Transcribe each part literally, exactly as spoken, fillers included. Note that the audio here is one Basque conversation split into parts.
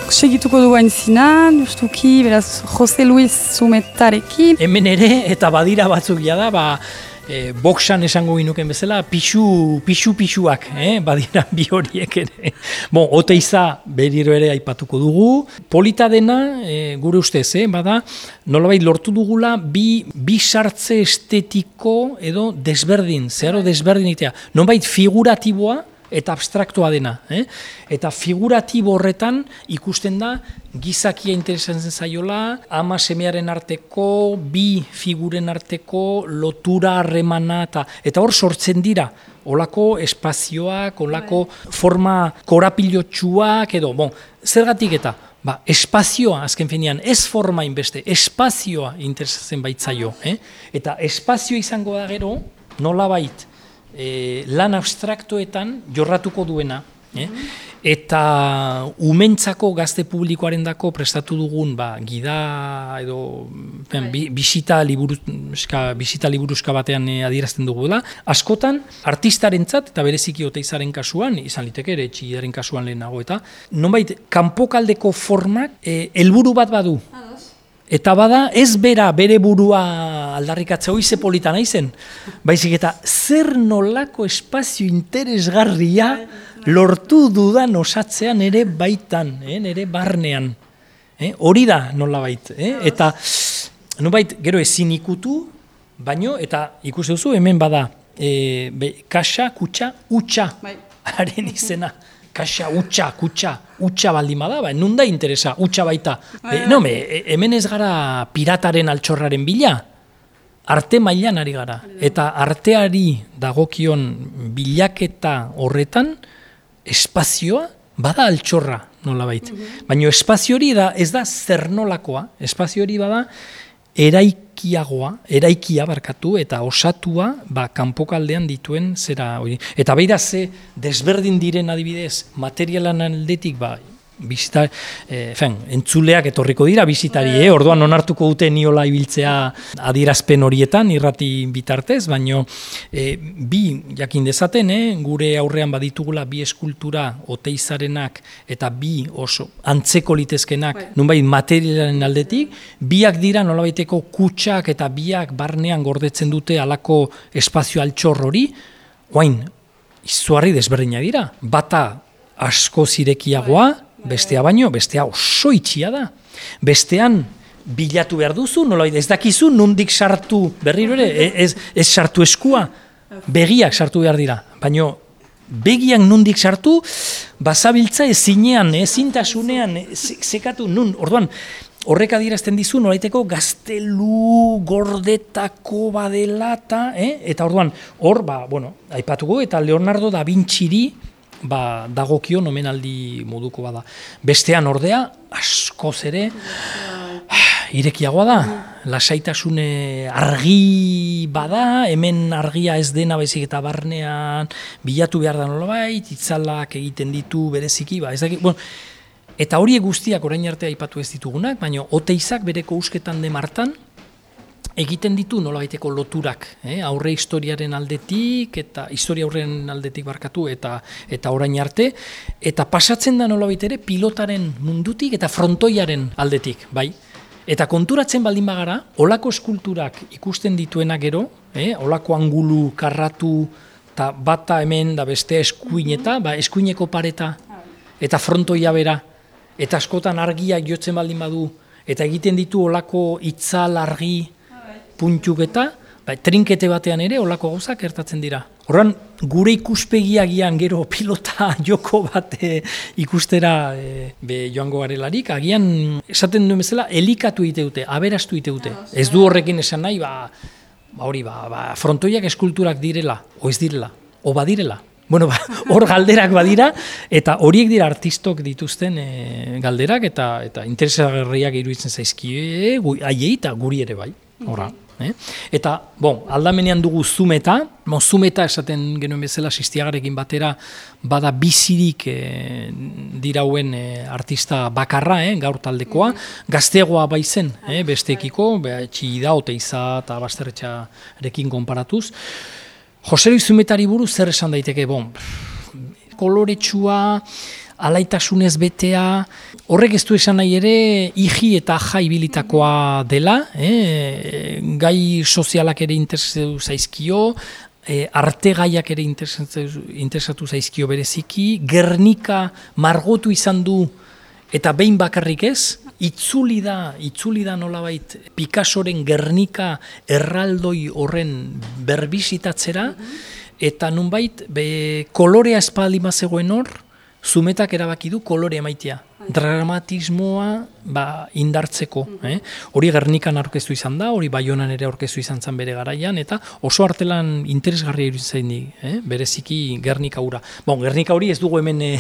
segituko dugu aintzina, justuki, beraz, Jose Luis Zumetarekin. Hemen ere, eta badira batzuk jada, ba, e, boxan esango ginuken bezala, pixu, pixu, pixuak, eh? Badira bi horiek ere. Bon, Oteiza berriro ere aipatuko dugu. Polita dena, e, gure ustez, eh? Bada, nolabait lortu dugula bi, bi sartze estetiko edo desberdin, zeharo desberdin itea. Nolabait figuratiboa, eta abstraktoa dena. Eh? Eta figuratibo horretan ikusten da gizakia interesatzen zaiola, ama semearen arteko, bi figuren arteko lotura harremana, eta, eta hor sortzen dira olako espazioak, olako forma korapilotsuak, edo, bon, zergatik eta, ba, espazioa, azken finean, ez forma inbeste, espazioa interesatzen baitzaio. Eh? Eta espazio izango da gero, nolabait, E, lan abstraktoetan jorratuko duena, eh? Eta umentzako gazte publikoaren dako prestatu dugun ba, gida edo ben, bi, bisita, liburuska, bisita liburuska batean e, adierazten dugula. Askotan, artistarentzat eta bereziki Oteizaren kasuan, izan liteke ere Txillidaren kasuan lehenago, eta nonbait, kanpokaldeko formak e, helburu bat badu. Eta bada, ez bera bere burua aldarrikatzea hoi ze polita naizen, baizik eta zer nolako espazio interesgarria lortu dudan osatzean ere baitan, eh, nere barnean. Eh? Hori da nolabait. Eh? Eta nolabait gero ezin ikutu, baino, eta ikusi duzu hemen bada, e, be, kaxa, kutxa, utxa, haren izena. Kaxa, utxa, kutxa, utxa baldin bada, ba, nun da interesa, utxa baita. E, no, me, hemen ez gara pirataren altxorraren bila, arte mailan ari gara. Eta arteari dagokion bilaketa horretan, espazioa bada altxorra, nolabait. Baina espazio hori da, ez da zer nolakoa, espazio hori bada eraikiagoa, eraikia barkatu eta osatua ba, kanpokaldean dituen zera hori. Eta beira ze desberdin diren adibidez, materialan aldetik ba, bizita, eh, fen, entzuleak etorriko dira bizitari, eh? Orduan onartuko dute niola ibiltzea adierazpen horietan, irrati bitartez, baino eh, bi jakin dezaten, eh? Gure aurrean baditugula bi eskultura Oteizarenak eta bi oso antzeko litezkenak, nunbait materialaren aldetik, biak dira nolabaiteko kutsak eta biak barnean gordetzen dute halako espazio altxor hori, oain, izugarri desberdinak dira, bata asko zirekiagoa, bestea baino, bestea oso itxia da. Bestean bilatu behar duzu, nolabait ez dakizu nondik sartu berriro ere, ez, ez sartu eskua, begiak sartu behar dira. Baino begiak nondik sartu, bazabiltza ezinean, ezintasunean, zekatu nun, orduan, horrek adierazten dizu nolaiteko gaztelu gordetako badela eta, eh? Eta orduan, hor, ba, bueno, aipatuko, eta Leonardo da Vinci-ri, ba, dagokio omenaldi moduko bada. Bestean ordea, askoz ere, irekiagoa da, lasaitasune argi bada, hemen argia ez dena baizik eta barnean, bilatu behar da nolabait, itzalak egiten ditu bereziki, ba, ez dakit, bueno, eta horiek guztiak orain arte aipatu ez ditugunak, baina Oteizak bereko usketan de martan, egiten ditu nolabaiteko loturak, eh? Aurre historiaren aldetik, eta historia aurren aldetik barkatu, eta eta orain arte, eta pasatzen da nolabait ere pilotaren mundutik eta frontoiaren aldetik, bai? Eta konturatzen baldin bagara, olako eskulturak ikusten dituena gero, eh? Olako angulu karratu, eta bata hemen da bestea eskuineta, ba, eskuineko pareta, eta frontoia bera, eta askotan argiak jotzen baldin badu, eta egiten ditu olako itzal argi, puntuk eta, ba, trinkete batean ere olako gauzak gertatzen dira. Horren, gure ikuspegiagian gero pilota joko bate ikustera e, be joango garelarik, agian esaten duen bezala elikatu ite dute, aberastu ite dute. Ez du horrekin esan nahi, ba, ba hori, ba, ba, frontoiak eskulturak direla, o ez direla, o badirela. Bueno, ba, hor galderak badira, eta horiek dira artistok dituzten e, galderak, eta eta interesagarriak iruditzen zaizkie, haiei eta guri ere bai, horra. Eh? Eta, bon, aldamenean dugu Zumeta, bon, Zumeta esaten genuen bezala Sistiagarekin batera, bada bizirik eh, dirauen eh, artista bakarra, eh, gaur taldekoa, gazteagoa baizen, eh, besteekiko, Txillida, Oteiza eta Basterretxarekin konparatuz. Jose Luis Zumetari buruz zer esan daiteke, bon, koloretsua, alaitasunez betea, horrek ez du esan nahi ere iji eta aja ibilitakoa dela, eh? Gai sozialak ere interesatu zaizkio, E, arte gaiak ere interesatu zaizkio bereziki, Gernika margotu izan du eta behin bakarrik ez, itzuli da, itzuli da nolabait Picassoren Gernika erraldoi horren berbisitatzera, eta nunbait be, kolorea espaldi zegoen hor, Zumetak erabaki du kolore emaitea. Dramatismoa ba, indartzeko. Eh? Hori Gernikan aurkeztu izan da, hori Baionan ere aurkeztu izan zen bere garaian, eta oso artelan interesgarria iruditzen di, eh? Bereziki Gernika hura. Bon, Gernika hori ez dugu hemen eh,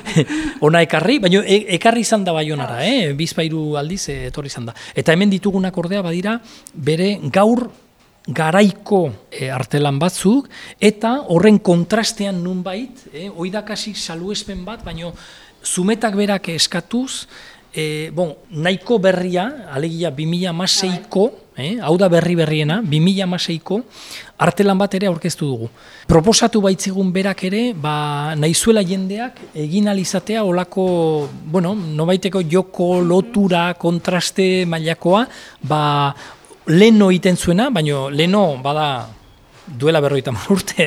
ona ekarri, baina e ekarri izan da Baionara, eh? Bizpairu aldiz eh, etorri izan da. Eta hemen ditugunak ordea badira bere gaur garaiko e, artelan batzuk, eta horren kontrastean nunbait, eh, oidakasi saluespen bat, baino Zumetak berak eskatuz, e, bon, nahiko berria, alegia bi mila hamaseiko, eh, hau da berri berriena, bi mila hamaseiko, artelan bat ere aurkeztu dugu. Proposatu baitzigun berak ere, ba, nahizuela jendeak egin alizatea olako, bueno, nobaiteko joko, lotura, kontraste mailakoa, ba, leno egiten zuena, baina leno bada duela berrogeita hamar urte,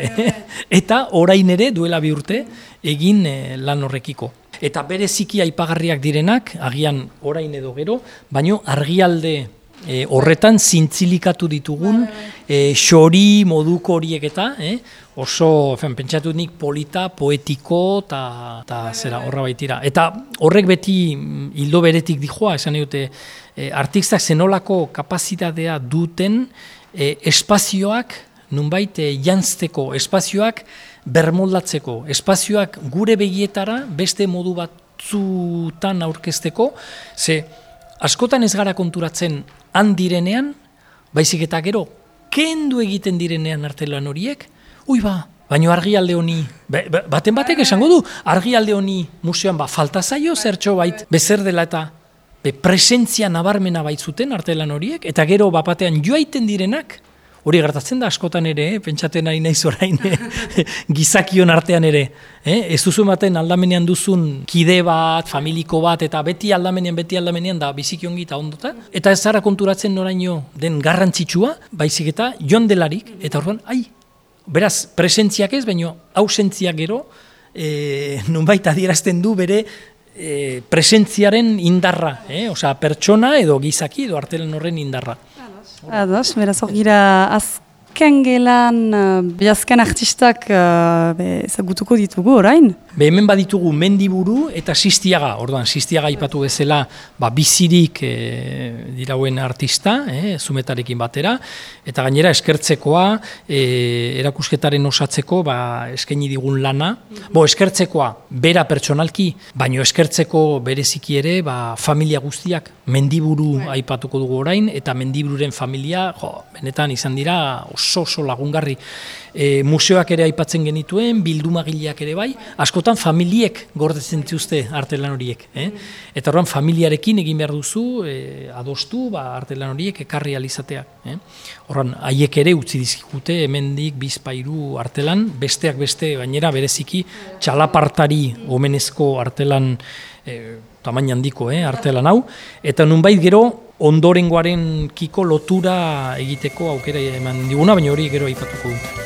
eta orain ere duela bi urte egin eh, lan horrekiko. Eta bereziki aipagarriak direnak, agian orain edo gero, baina argialde eh, horretan zintzilikatu ditugun eh, xori moduko horiek eta, eh, oso fen, pentsatu nik polita, poetiko eta zera horra baitira. Eta horrek beti hildo beretik dijoa, esan dute, eh, artistak zenolako kapazitatea duten eh, espazioak, nunbait eh, janzteko, espazioak bermoldatzeko, espazioak gure begietara beste modu batzutan aurkezteko, ze askotan ez gara konturatzen han direnean, baizik eta gero, kendu egiten direnean artelan horiek, ui ba, baino argialde honi, baten batek esango du, argialde honi museoan ba, falta zaio zertxo bait, bezer dela eta be, presentzia nabarmena baitzuten artelan horiek, eta gero bapatean joaiten direnak, hori gertatzen da askotan ere, eh? Pentsaten ari naiz orain eh? gizakion artean ere. Eh? Ez duzu ematen aldamenean duzun kide bat, familiko bat, eta beti aldamenean, beti aldamenean da biziki ongi eta ondota. Eta ez zara konturatzen noraino den garrantzitsua, baizik eta joan delarik, eta orduan, ai, beraz, presentziak ez, baino ausentziak gero, eh, nunbait adierazten du bere eh, presentziaren indarra, eh? Osea, pertsona edo gizaki edo artelan horren indarra. Ados, beraz hor gira azken gelan, uh, azken artistak uh, ezagutuko ditugu orain? Be hemen baditugu Mendiburu eta Sistiaga, orduan Sistiaga aipatu bezala ba, bizirik e, dirauen artista, e, Zumetarekin batera, eta gainera eskertzekoa, e, erakusketaren osatzeko ba, eskaini digun lana, bo eskertzekoa bera pertsonalki, baino eskertzeko bereziki ere ba, familia guztiak, Mendiburu aipatuko dugu orain, eta Mendibururen familia, jo, benetan izan dira oso oso lagungarri. E, museoak ere aipatzen genituen, bildumagileak ere bai, askotan familiek gordetzen dituzte artelan horiek. Eh? Eta horren familiarekin egin behar duzu, e, adostu ba, artelan horiek ekarri alizateak. Eh? Horren, haiek ere utzi dizkigute, hemendik bizpairu artelan, besteak beste, gainera bereziki, txalapartari omenezko artelan, e, tamaina handiko eh, artelan hau, eta nunbait gero ondorengoaren kiko lotura egiteko aukera eman diguna, baina hori gero aipatuko du.